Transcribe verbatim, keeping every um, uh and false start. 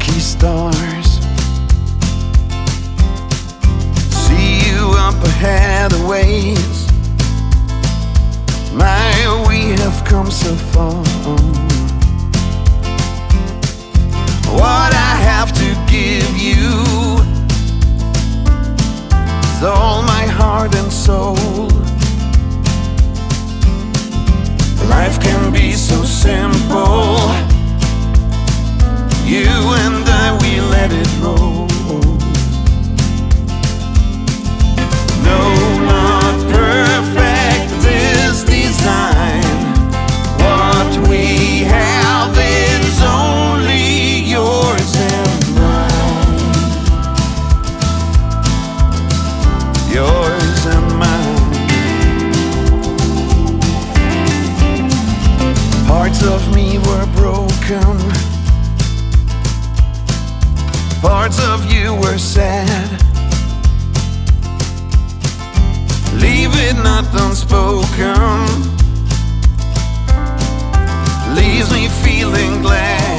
lucky stars. See you up ahead a ways. My, we have come so far. What I have to give you is all my heart and soul. Life can be so simple. You and I, we let it roll. No, not perfect this design. What we have is only yours and mine. Yours and mine. Parts of me were broken. Parts of you were sad. Leave it not unspoken. Leaves me feeling glad.